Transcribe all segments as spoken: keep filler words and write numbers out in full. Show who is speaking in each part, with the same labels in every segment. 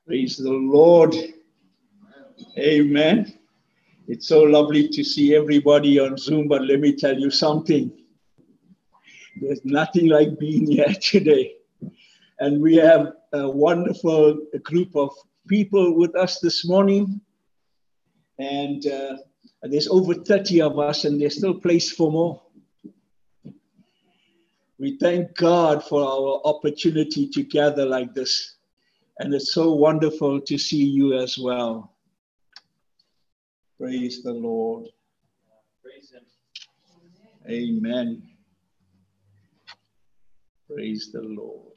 Speaker 1: Praise the Lord. Amen. It's so lovely to see everybody on Zoom, but let me tell you something. There's nothing like being here today. And we have a wonderful group of people with us this morning. And uh, there's over thirty of us, and there's still place for more. We thank God for our opportunity to gather like this. And it's so wonderful to see you as well. Praise the Lord. Praise Him. Amen. Praise the Lord.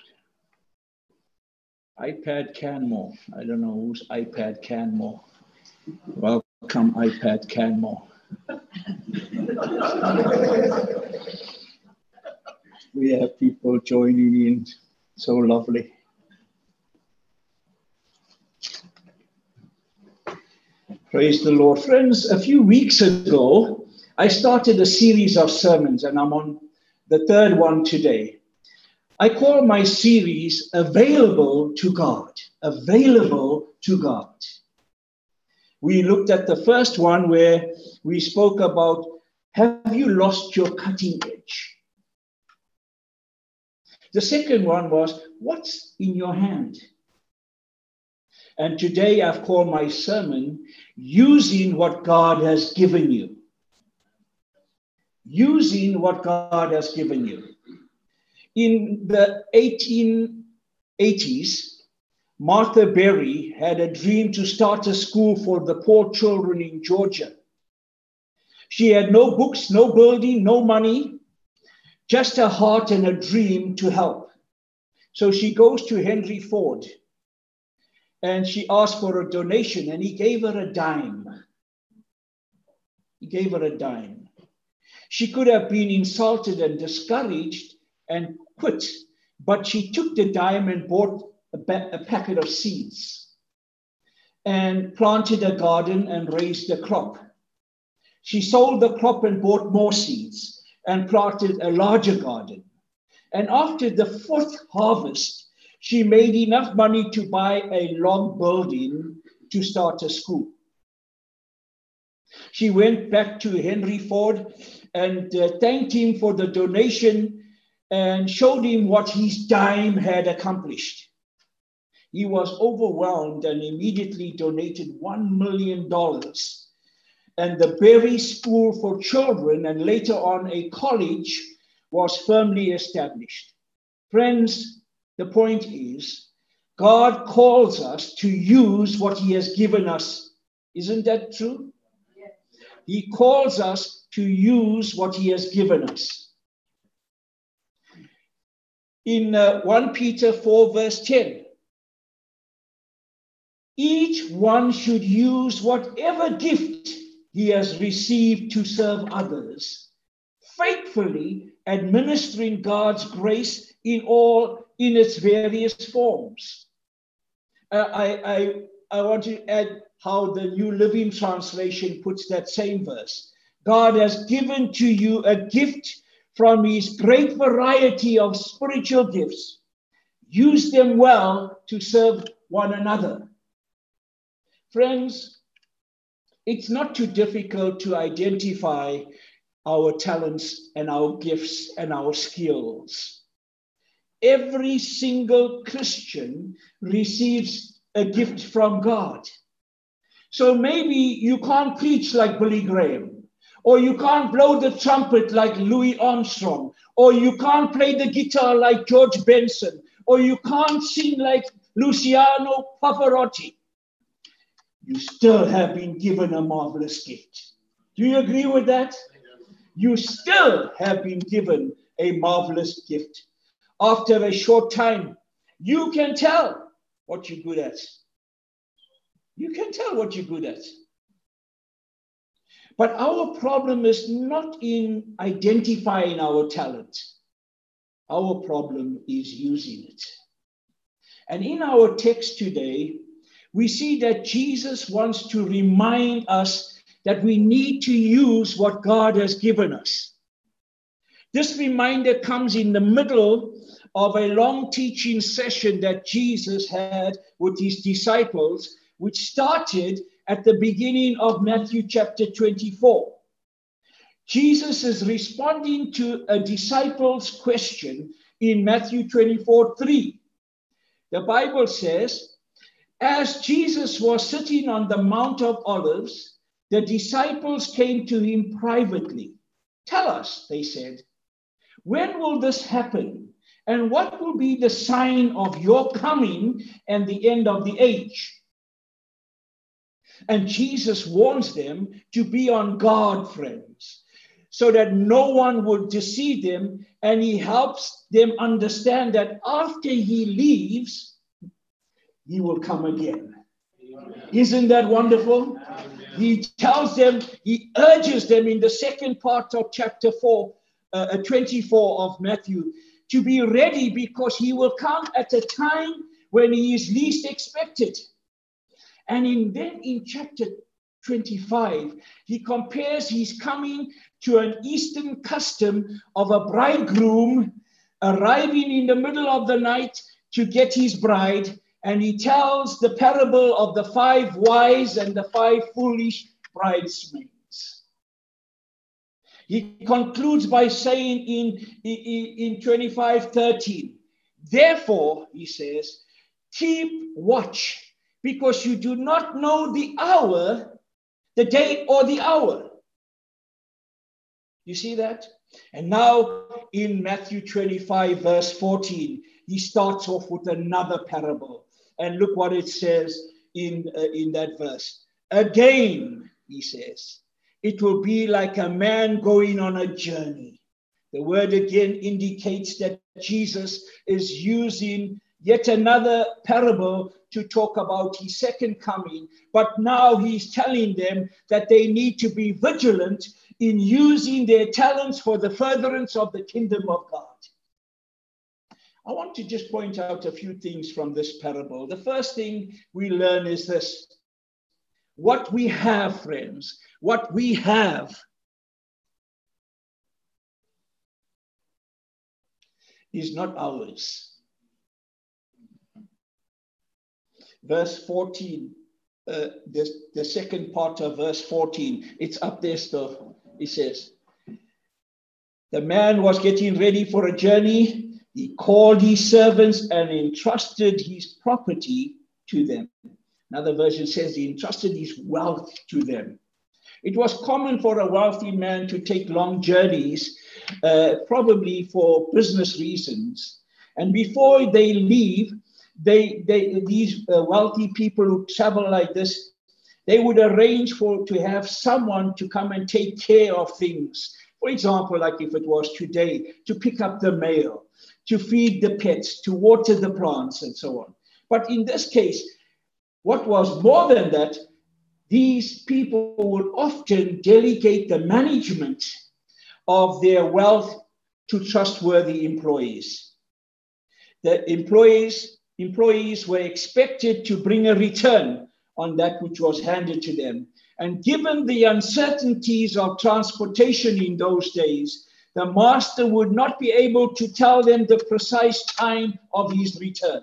Speaker 1: iPad can more. I don't know whose iPad can more. Welcome, iPad can more. We have people joining in. So lovely. Praise the Lord. Friends, a few weeks ago, I started a series of sermons, and I'm on the third one today. I call my series Available to God. Available to God. We looked at the first one where we spoke about, have you lost your cutting edge? The second one was, what's in your hand? And today I've called my sermon, Using What God Has Given You. Using what God has given you. In the eighteen eighties, Martha Berry had a dream to start a school for the poor children in Georgia. She had no books, no building, no money, just a heart and a dream to help. So she goes to Henry Ford and she asked for a donation, and he gave her a dime. He gave her a dime. She could have been insulted and discouraged and quit, but she took the dime and bought a, ba- a packet of seeds and planted a garden and raised a crop. She sold the crop and bought more seeds and planted a larger garden. And after the fourth harvest, she made enough money to buy a log building to start a school. She went back to Henry Ford and uh, thanked him for the donation and showed him what his dime had accomplished. He was overwhelmed and immediately donated one million dollars. And the Berry School for Children, and later on a college, was firmly established. Friends, the point is, God calls us to use what He has given us. Isn't that true? Yes. He calls us to use what He has given us. In uh, First Peter four, verse ten, each one should use whatever gift he has received to serve others, faithfully administering God's grace in all in its various forms. Uh, I, I, I want to add how the New Living Translation puts that same verse. God has given to you a gift from His great variety of spiritual gifts. Use them well to serve one another. Friends, it's not too difficult to identify our talents and our gifts and our skills. Every single Christian receives a gift from God. So maybe you can't preach like Billy Graham, or you can't blow the trumpet like Louis Armstrong, or you can't play the guitar like George Benson, or you can't sing like Luciano Pavarotti. You still have been given a marvelous gift. Do you agree with that? You still have been given a marvelous gift. After a short time, you can tell what you're good at. You can tell what you're good at. But our problem is not in identifying our talent. Our problem is using it. And in our text today, we see that Jesus wants to remind us that we need to use what God has given us. This reminder comes in the middle of a long teaching session that Jesus had with his disciples, which started at the beginning of Matthew chapter twenty-four. Jesus is responding to a disciple's question in Matthew twenty-four three. The Bible says, as Jesus was sitting on the Mount of Olives, the disciples came to him privately. Tell us, they said, when will this happen? And what will be the sign of your coming and the end of the age? And Jesus warns them to be on guard, friends, so that no one would deceive them. And he helps them understand that after he leaves, he will come again. Amen. Isn't that wonderful? Amen. He tells them, he urges them in the second part of chapter four, uh, twenty-four of Matthew, to be ready because he will come at a time when he is least expected. And in then in chapter twenty-five, he compares his coming to an Eastern custom of a bridegroom arriving in the middle of the night to get his bride. And he tells the parable of the five wise and the five foolish bridesmaids. He concludes by saying in, in, in twenty-five thirteen, therefore, he says, keep watch, because you do not know the hour, the day or the hour. You see that? And now in Matthew twenty-five, verse fourteen, he starts off with another parable. And look what it says in, uh, in that verse. Again, he says, it will be like a man going on a journey. The word again indicates that Jesus is using yet another parable to talk about his second coming. But now he's telling them that they need to be vigilant in using their talents for the furtherance of the kingdom of God. I want to just point out a few things from this parable. The first thing we learn is this. What we have, friends, what we have is not ours. Verse fourteen, uh, the, the second part of verse fourteen, it's up there still. It says, the man was getting ready for a journey. He called his servants and entrusted his property to them. Another version says he entrusted his wealth to them. It was common for a wealthy man to take long journeys, uh, probably for business reasons. And before they leave, they, they these uh, wealthy people who travel like this, they would arrange for to have someone to come and take care of things. For example, like if it was today, to pick up the mail, to feed the pets, to water the plants, and so on. But in this case, what was more than that, these people would often delegate the management of their wealth to trustworthy employees. The employees, employees were expected to bring a return on that which was handed to them. And given the uncertainties of transportation in those days, the master would not be able to tell them the precise time of his return.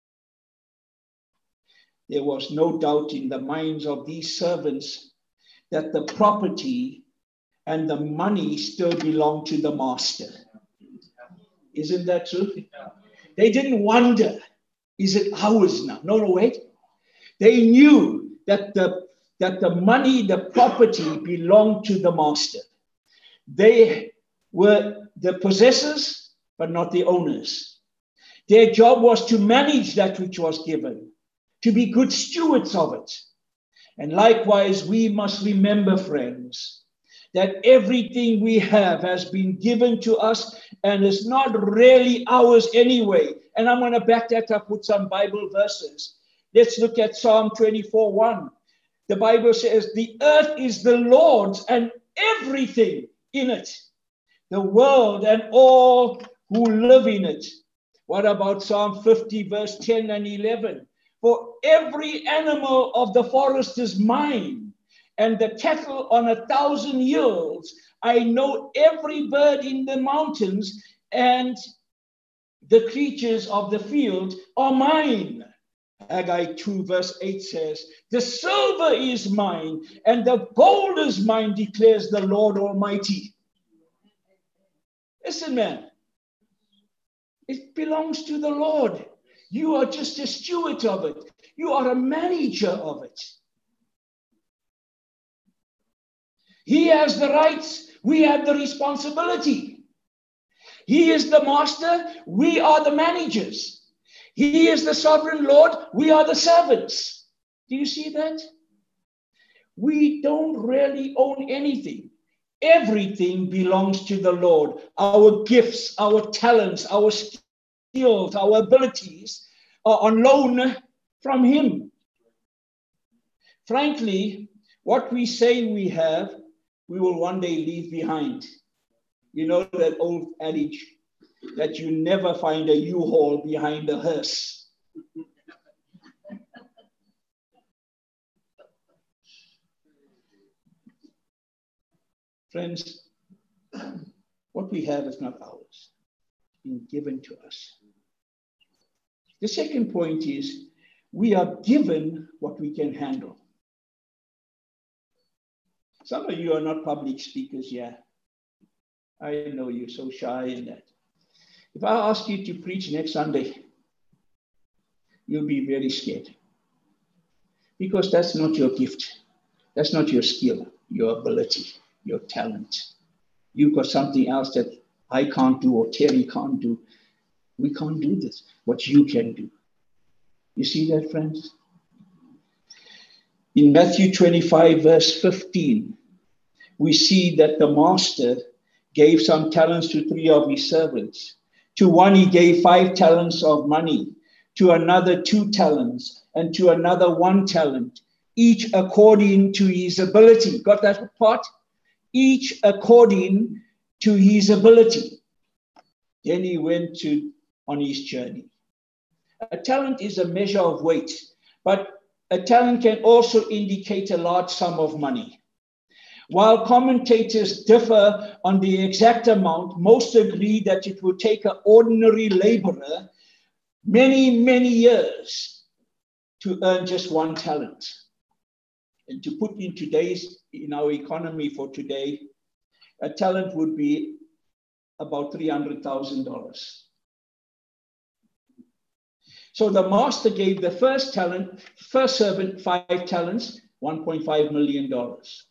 Speaker 1: There was no doubt in the minds of these servants that the property and the money still belonged to the master. Isn't that true? They didn't wonder, is it ours now? No, no, wait. They knew that the, that the money, the property belonged to the master. They were the possessors, but not the owners. Their job was to manage that which was given, to be good stewards of it. And likewise, we must remember, friends, that everything we have has been given to us and is not really ours anyway. And I'm going to back that up with some Bible verses. Let's look at Psalm twenty-four one. The Bible says, the earth is the Lord's and everything in it, the world and all who live in it. What about Psalm fifty, verse ten and eleven? For every animal of the forest is mine, and the cattle on a thousand hills. I know every bird in the mountains, and the creatures of the field are mine. Haggai two verse eight says, the silver is mine and the gold is mine, declares the Lord Almighty. Listen, man, it belongs to the Lord. You are just a steward of it. You are a manager of it. He has the rights. We have the responsibility. He is the master. We are the managers. He is the sovereign Lord. We are the servants. Do you see that? We don't really own anything. Everything belongs to the Lord. Our gifts, our talents, our skills, our abilities are on loan from Him. Frankly, what we say we have, we will one day leave behind. You know that old adage that you never find a U-Haul behind a hearse. Friends, what we have is not ours. It's been given to us. The second point is we are given what we can handle. Some of you are not public speakers yet. I know you're so shy in that. If I ask you to preach next Sunday, you'll be very scared. Because that's not your gift. That's not your skill, your ability, your talent. You've got something else that I can't do or Terry can't do. We can't do this, what you can do. You see that, friends? In Matthew twenty-five, verse fifteen, we see that the master gave some talents to three of his servants. To one, he gave five talents of money, to another, two talents, and to another, one talent, each according to his ability. Got that part? Each according to his ability. Then he went to on his journey. A talent is a measure of weight, but a talent can also indicate a large sum of money. While commentators differ on the exact amount, most agree that it will take an ordinary laborer many, many years to earn just one talent. And to put in today's, in our economy for today, a talent would be about three hundred thousand dollars. So the master gave the first talent, first servant, five talents, one point five million dollars.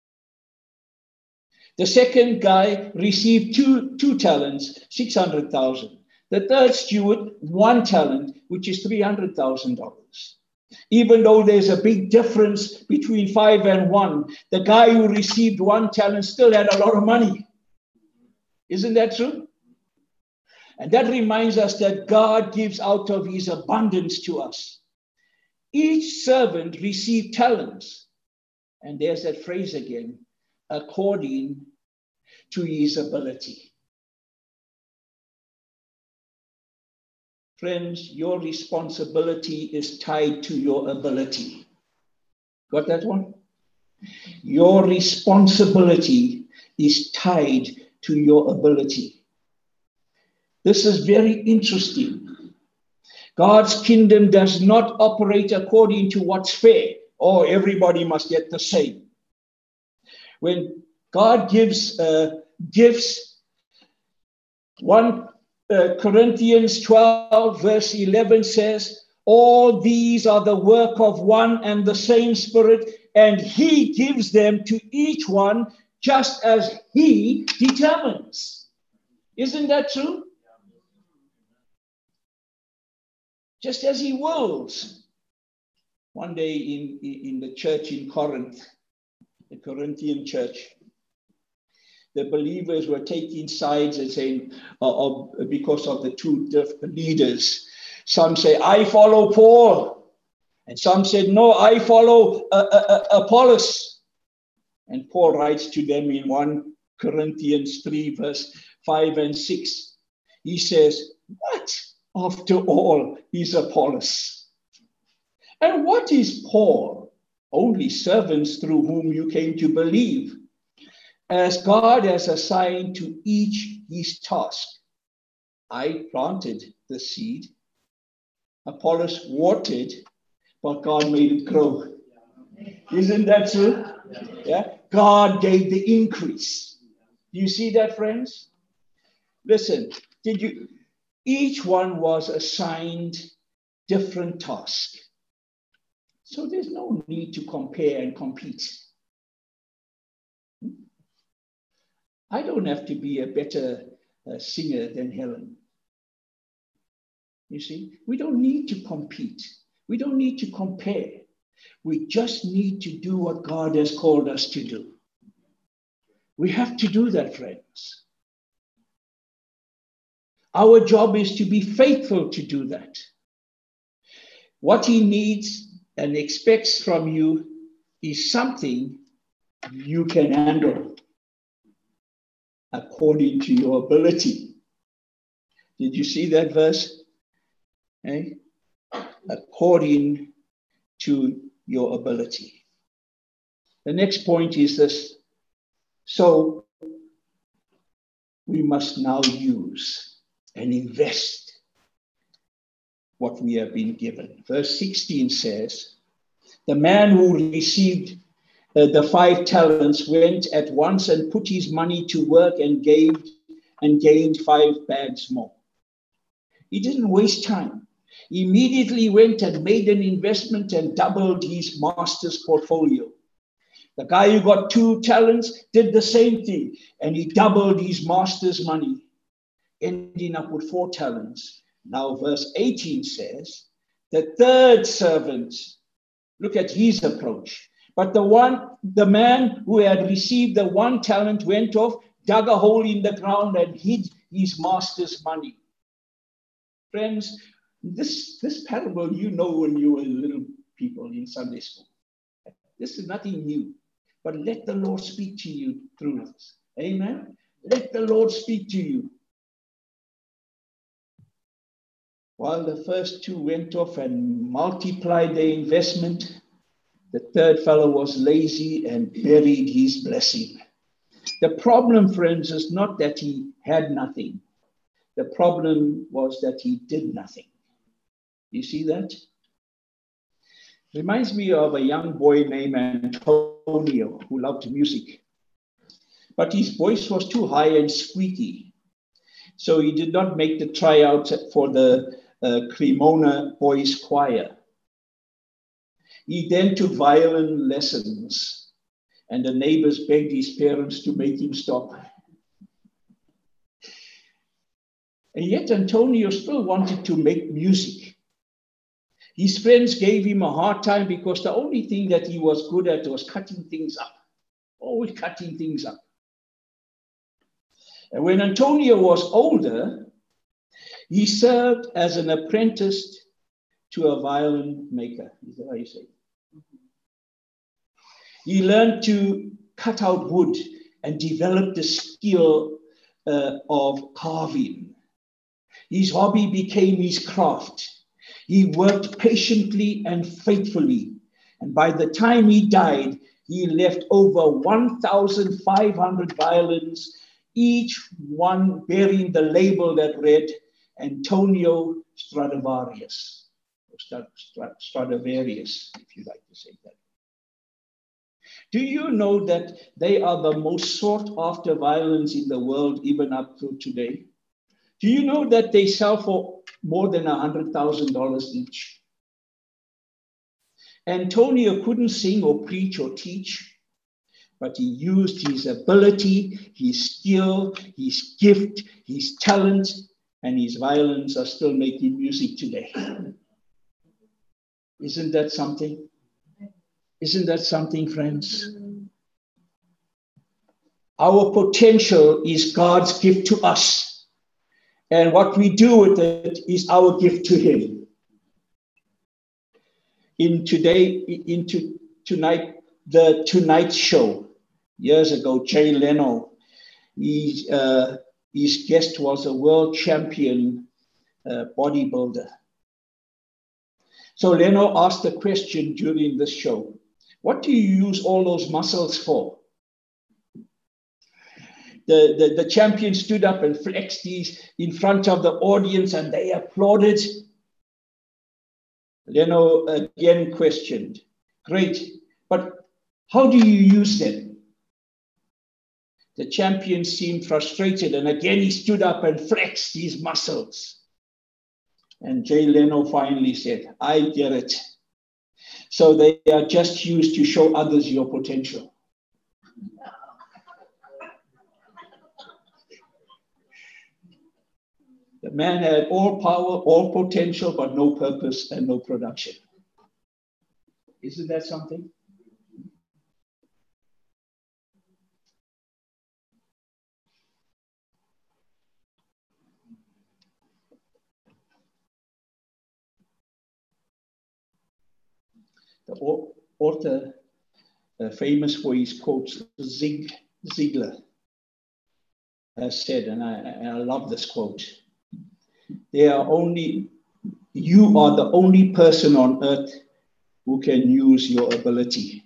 Speaker 1: The second guy received two, two talents, six hundred thousand dollars. The third steward, one talent, which is three hundred thousand dollars. Even though there's a big difference between five and one, the guy who received one talent still had a lot of money. Isn't that true? And that reminds us that God gives out of his abundance to us. Each servant received talents. And there's that phrase again, according to his ability. Friends, your responsibility is tied to your ability. Got that one? Your responsibility is tied to your ability. This is very interesting. God's kingdom does not operate according to what's fair, or everybody must get the same. When God gives uh, gifts, First uh, Corinthians twelve, verse eleven says, all these are the work of one and the same Spirit, and he gives them to each one just as he determines. Isn't that true? Just as he wills. One day in, in the church in Corinth, the Corinthian church, the believers were taking sides and saying, uh, uh, because of the two leaders, some say, I follow Paul. And some said, no, I follow uh, uh, uh, Apollos. And Paul writes to them in First Corinthians three, verse five and six. He says, what? After all, is Apollos. And what is Paul? Only servants through whom you came to believe, as God has assigned to each his task. I planted the seed, Apollos watered, but God made it grow. Isn't that true? Yeah. God gave the increase. Do you see that, friends? Listen, did you? Each one was assigned different task. So there's no need to compare and compete. I don't have to be a better uh, singer than Helen. You see, we don't need to compete. We don't need to compare. We just need to do what God has called us to do. We have to do that, friends. Our job is to be faithful to do that. What he needs and expects from you is something you can handle according to your ability. Did you see that verse? Eh? According to your ability. The next point is this. So we must now use and invest what we have been given. Verse sixteen says, the man who received uh, the five talents went at once and put his money to work and gave and gained five bags more. He didn't waste time. He immediately went and made an investment and doubled his master's portfolio. The guy who got two talents did the same thing, and he doubled his master's money, ending up with four talents. Now, verse eighteen says, the third servant, look at his approach. But the one, the man who had received the one talent went off, dug a hole in the ground, and hid his master's money. Friends, this, this parable you know when you were little people in Sunday school. This is nothing new, but let the Lord speak to you through this. Amen? Let the Lord speak to you. While the first two went off and multiplied their investment, the third fellow was lazy and buried his blessing. The problem, friends, is not that he had nothing. The problem was that he did nothing. You see that? Reminds me of a young boy named Antonio who loved music. But his voice was too high and squeaky. So he did not make the tryout for the uh, Cremona Boys Choir. He then took violin lessons, and the neighbors begged his parents to make him stop. And yet Antonio still wanted to make music. His friends gave him a hard time because the only thing that he was good at was cutting things up, always cutting things up. And when Antonio was older, he served as an apprentice to a violin maker. Is that how you say it? He learned to cut out wood and developed the skill uh, of carving. His hobby became his craft. He worked patiently and faithfully. And by the time he died, he left over one thousand five hundred violins, each one bearing the label that read Antonio Stradivarius, or Stradivarius, if you like to say that. Do you know that they are the most sought after violins in the world, even up to today? Do you know that they sell for more than one hundred thousand dollars each? Antonio couldn't sing or preach or teach, but he used his ability, his skill, his gift, his talent, and his violins are still making music today. Isn't that something? Isn't that something, friends? Our potential is God's gift to us. And what we do with it is our gift to him. In today, into tonight, the Tonight Show, years ago, Jay Leno, he, uh, his guest was a world champion uh, bodybuilder. So Leno asked a question during this show. What do you use all those muscles for? the, the, the champion stood up and flexed these in front of the audience, and they applauded. Leno again questioned, great, but how do you use them? The champion seemed frustrated, and again he stood up and flexed his muscles. And Jay Leno finally said, I get it. So they are just used to show others your potential. The man had all power, all potential, but no purpose and no production. Isn't that something? The author, uh, famous for his quotes, Zig Ziglar, has said, and I, and I love this quote, there are only, you are the only person on earth who can use your ability.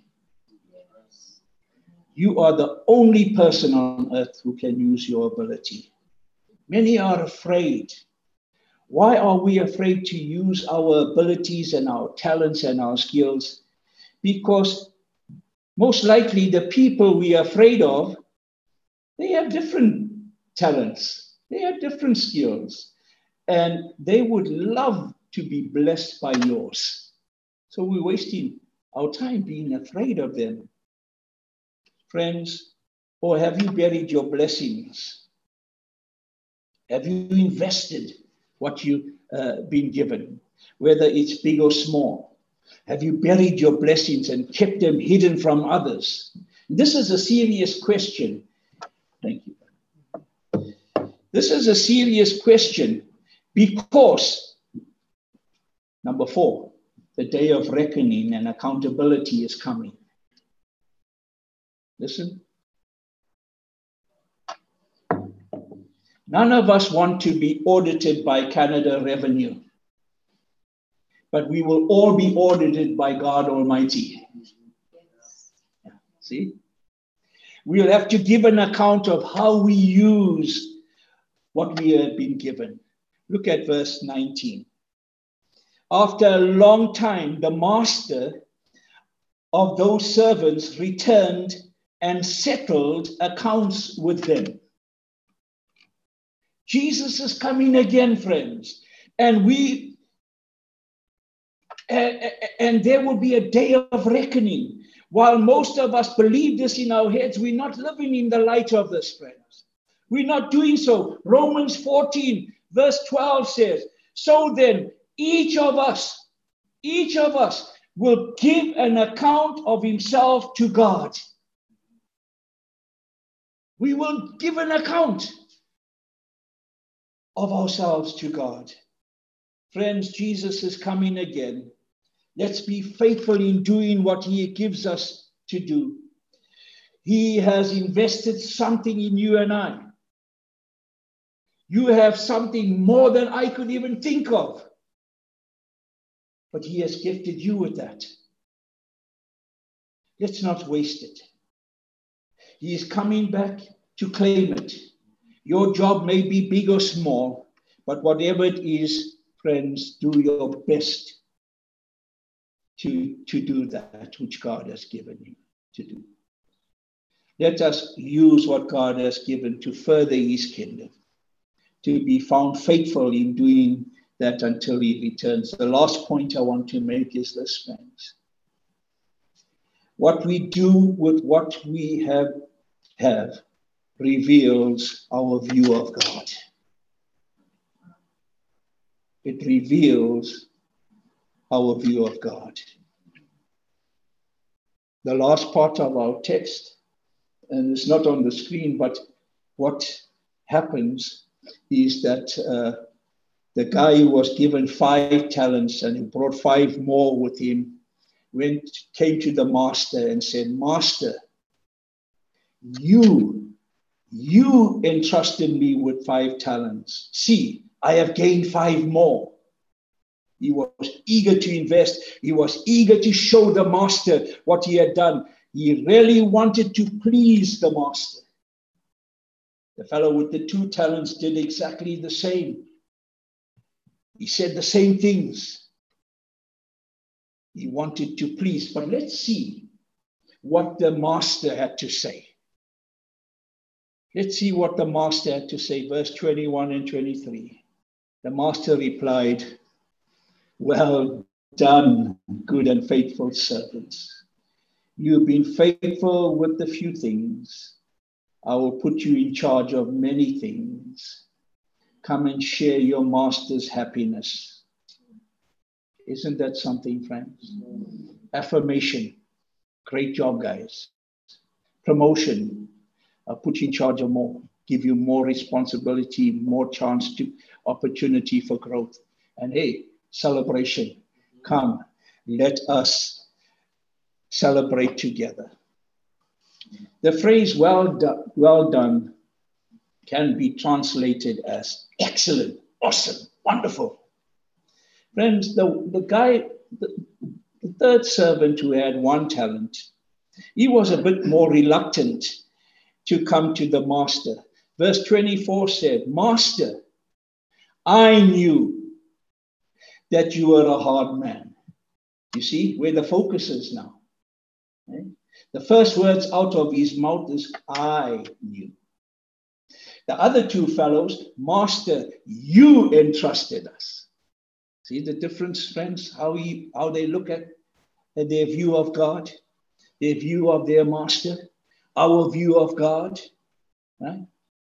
Speaker 1: You are the only person on earth who can use your ability. Many are afraid. Why are we afraid to use our abilities and our talents and our skills? Because most likely the people we are afraid of, they have different talents. They have different skills. And they would love to be blessed by yours. So we're wasting our time being afraid of them. Friends, or have you buried your blessings? Have you invested what you've uh, been given, whether it's big or small? Have you buried your blessings and kept them hidden from others? This is a serious question. Thank you. This is a serious question because, number four, the day of reckoning and accountability is coming. Listen. None of us want to be audited by Canada Revenue, but we will all be audited by God Almighty. Yeah, see? We'll have to give an account of how we use what we have been given. Look at verse nineteen. After a long time, the master of those servants returned and settled accounts with them. Jesus is coming again, friends. And we, uh, and there will be a day of reckoning. While most of us believe this in our heads, we're not living in the light of this, friends. We're not doing so. Romans fourteen, verse twelve says, so then, each of us, each of us will give an account of himself to God. We will give an account of ourselves to God. Friends, Jesus is coming again. Let's be faithful in doing what he gives us to do. He has invested something in you and I. You have something more than I could even think of. But he has gifted you with that. Let's not waste it. He is coming back to claim it. Your job may be big or small, but whatever it is, friends, do your best to, to do that which God has given you to do. Let us use what God has given to further his kingdom, to be found faithful in doing that until he returns. The last point I want to make is this, friends. What we do with what we have, have reveals our view of God. It reveals our view of God. The last part of our text, and it's not on the screen, but what happens is that uh, the guy who was given five talents and he brought five more with him, went, came to the master and said, Master, you, you entrusted me with five talents. See, I have gained five more. He was eager to invest. He was eager to show the master what he had done. He really wanted to please the master. The fellow with the two talents did exactly the same. He said the same things. He wanted to please. But let's see what the master had to say. Let's see what the master had to say, verse twenty-one and twenty-three. The master replied, "Well done, good and faithful servants. You've been faithful with the few things. I will put you in charge of many things. Come and share your master's happiness." Isn't that something, friends? Affirmation. Great job, guys. Promotion. I'll put you in charge of more. Give you more responsibility, more chance to opportunity for growth. And hey, celebration. Come, let us celebrate together. The phrase well done, well done can be translated as excellent, awesome, wonderful. Friends, the, the guy, the, the third servant who had one talent, he was a bit more reluctant to come to the master. Verse twenty-four said, "Master, I knew that you were a hard man." You see where the focus is now. Right? The first words out of his mouth is, "I knew." The other two fellows, "Master, you entrusted us." See the difference, friends, how, he, how they look at, at their view of God, their view of their master, our view of God. Right?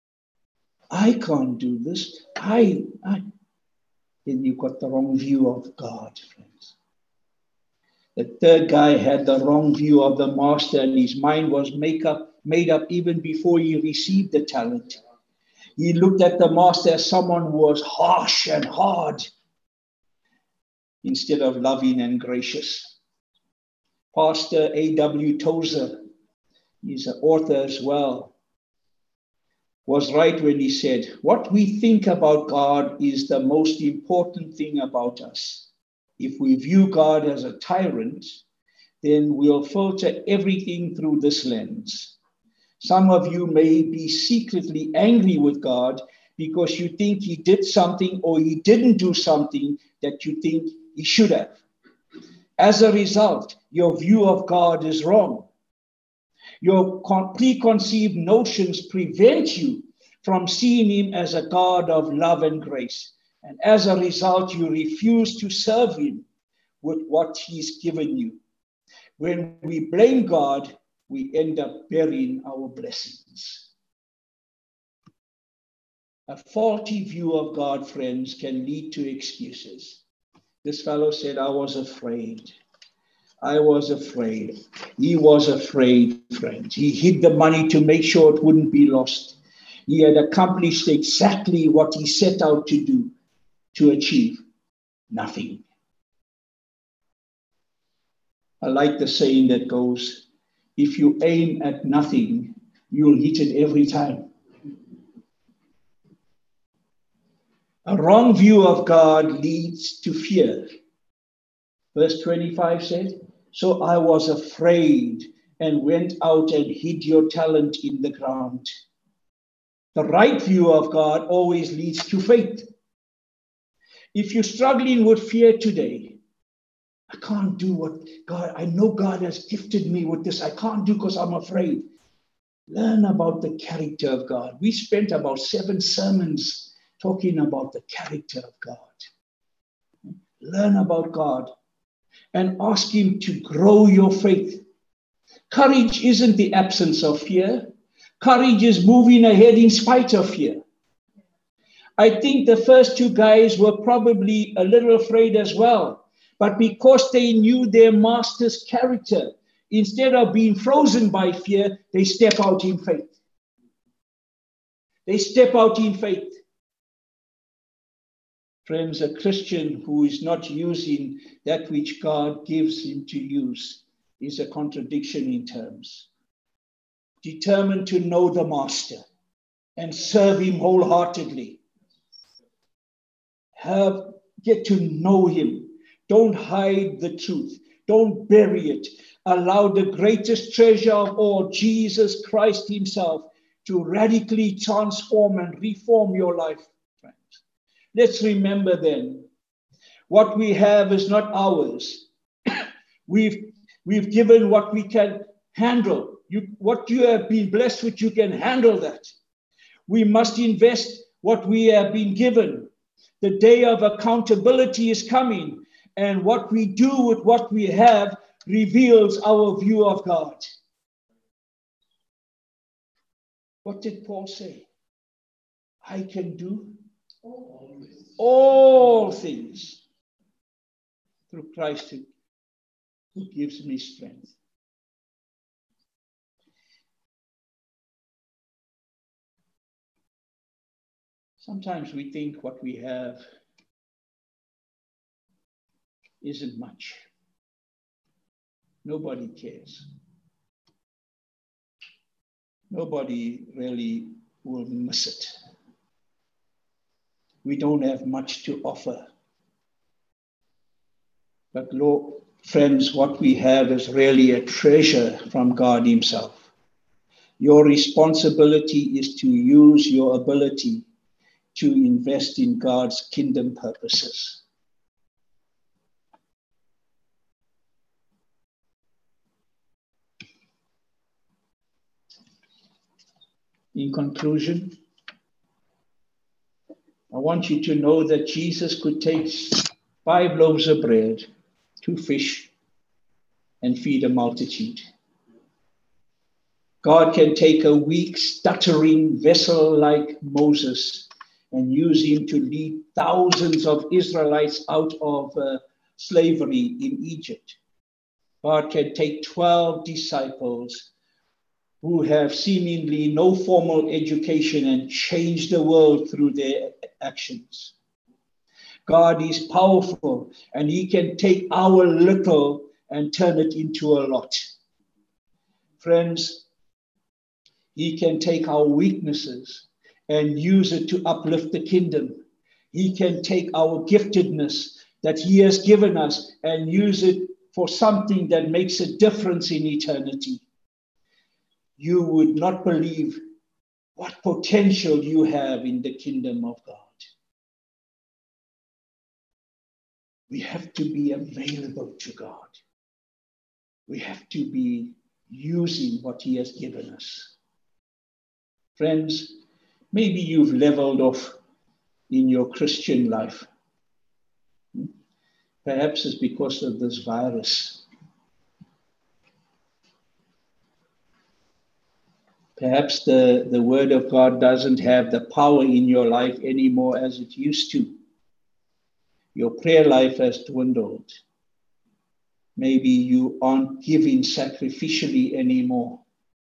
Speaker 1: I can't do this. I, I. Then you've got the wrong view of God, friends. The third guy had the wrong view of the master, and his mind was make up, made up even before he received the talent. He looked at the master as someone who was harsh and hard instead of loving and gracious. Pastor A W Tozer, he's an author as well, was right when he said, "What we think about God is the most important thing about us. If we view God as a tyrant, then we'll filter everything through this lens. Some of you may be secretly angry with God because you think he did something or he didn't do something that you think he should have. As a result, your view of God is wrong. Your preconceived notions prevent you from seeing him as a God of love and grace. And as a result, you refuse to serve him with what he's given you. When we blame God, we end up burying our blessings." A faulty view of God, friends, can lead to excuses. This fellow said, "I was afraid. I was afraid." He was afraid, friends. He hid the money to make sure it wouldn't be lost. He had accomplished exactly what he set out to do, to achieve nothing. I like the saying that goes, if you aim at nothing, you'll hit it every time. A wrong view of God leads to fear. Verse twenty-five said, "So I was afraid and went out and hid your talent in the ground." The right view of God always leads to faith. If you're struggling with fear today, I can't do what God, I know God has gifted me with this. I can't do because I'm afraid. Learn about the character of God. We spent about seven sermons talking about the character of God. Learn about God and ask him to grow your faith. Courage isn't the absence of fear. Courage is moving ahead in spite of fear. I think the first two guys were probably a little afraid as well. But because they knew their master's character, instead of being frozen by fear, they step out in faith. They step out in faith. Friends, a Christian who is not using that which God gives him to use is a contradiction in terms. Determined to know the master and serve him wholeheartedly. Have, get to know him. Don't hide the truth. Don't bury it. Allow the greatest treasure of all, Jesus Christ himself, to radically transform and reform your life, friends. Let's remember then, what we have is not ours. We've, we've given what we can handle. You, what you have been blessed with, you can handle that. We must invest what we have been given. The day of accountability is coming, and what we do with what we have reveals our view of God. What did Paul say? I can do all things through Christ who, who gives me strength. Sometimes we think what we have isn't much. Nobody cares. Nobody really will miss it. We don't have much to offer. But Lord, friends, what we have is really a treasure from God Himself. Your responsibility is to use your ability to invest in God's kingdom purposes. In conclusion, I want you to know that Jesus could take five loaves of bread, two fish, and feed a multitude. God can take a weak, stuttering vessel like Moses and use him to lead thousands of Israelites out of uh, slavery in Egypt. God can take twelve disciples who have seemingly no formal education and change the world through their actions. God is powerful, and He can take our little and turn it into a lot. Friends, He can take our weaknesses and use it to uplift the kingdom. He can take our giftedness that He has given us and use it for something that makes a difference in eternity. You would not believe what potential you have in the kingdom of God. We have to be available to God. We have to be using what He has given us. Friends, maybe you've leveled off in your Christian life. Perhaps it's because of this virus. Perhaps the, the Word of God doesn't have the power in your life anymore as it used to. Your prayer life has dwindled. Maybe you aren't giving sacrificially anymore.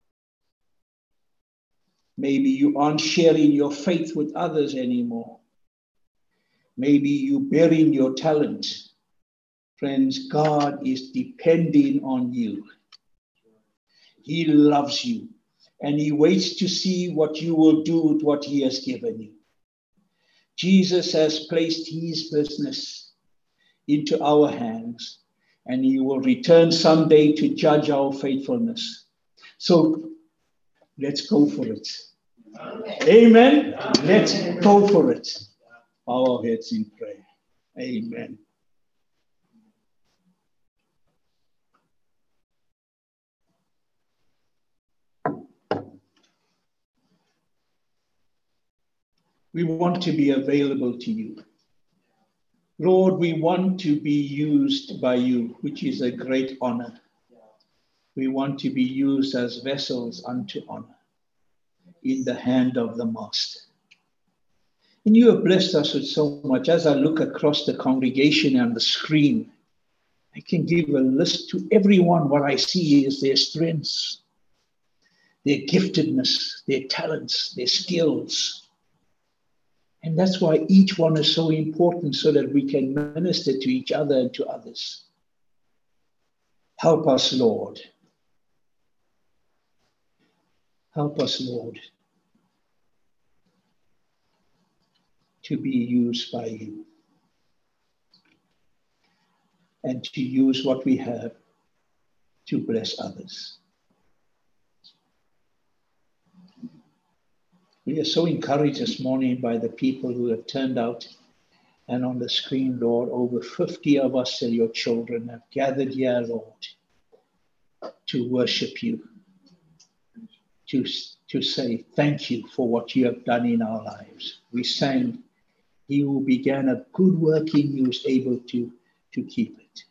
Speaker 1: Maybe you aren't sharing your faith with others anymore. Maybe you're burying your talent. Friends, God is depending on you. He loves you, and He waits to see what you will do with what He has given you. Jesus has placed His business into our hands, and He will return someday to judge our faithfulness. So let's go for it. Amen. Amen. Let's go for it. Bow our heads in prayer. Amen. We want to be available to you. Lord, we want to be used by you, which is a great honor. We want to be used as vessels unto honor in the hand of the Master. And you have blessed us with so much. As I look across the congregation and the screen, I can give a list to everyone. What I see is their strengths, their giftedness, their talents, their skills. And that's why each one is so important, so that we can minister to each other and to others. Help us, Lord. Help us, Lord, to be used by you and to use what we have to bless others. We are so encouraged this morning by the people who have turned out. And on the screen, Lord, over fifty of us, your children, have gathered here, Lord, to worship you, to, to say thank you for what you have done in our lives. We sang, he who began a good work in you is able to, to keep it.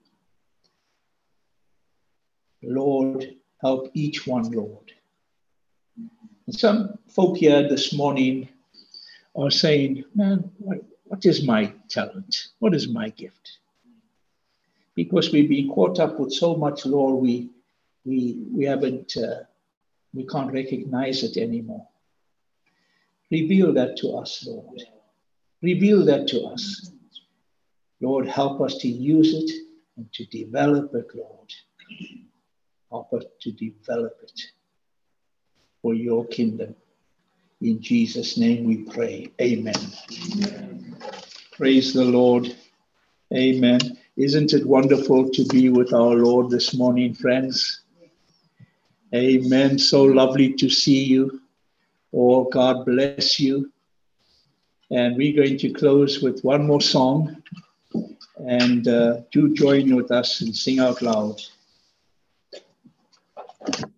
Speaker 1: Lord, help each one, Lord. And some folk here this morning are saying, man, what, what is my talent? What is my gift? Because we've been caught up with so much, Lord, we we we haven't uh, we can't recognize it anymore. Reveal that to us, Lord. Reveal that to us. Lord, help us to use it and to develop it, Lord. Help us to develop it for your kingdom. In Jesus' name we pray. Amen. Amen. Praise the Lord. Amen. Isn't it wonderful to be with our Lord this morning, friends? Amen. So lovely to see you. Oh, God bless you. And we're going to close with one more song. And uh, do join with us and sing out loud.